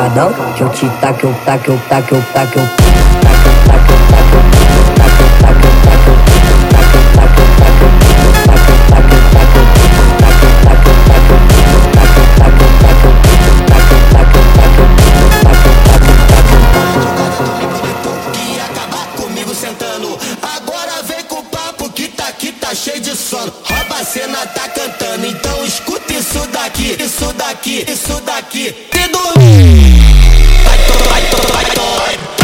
safadão, que eu te taque, eu taque, eu taque, eu taque, eu sentando. Agora vem com o papo que tá cheio de sono. Rouba a cena, tá cantando. Então escuta isso daqui, isso daqui, isso daqui. E dormir. Vai, vai, vai, vai.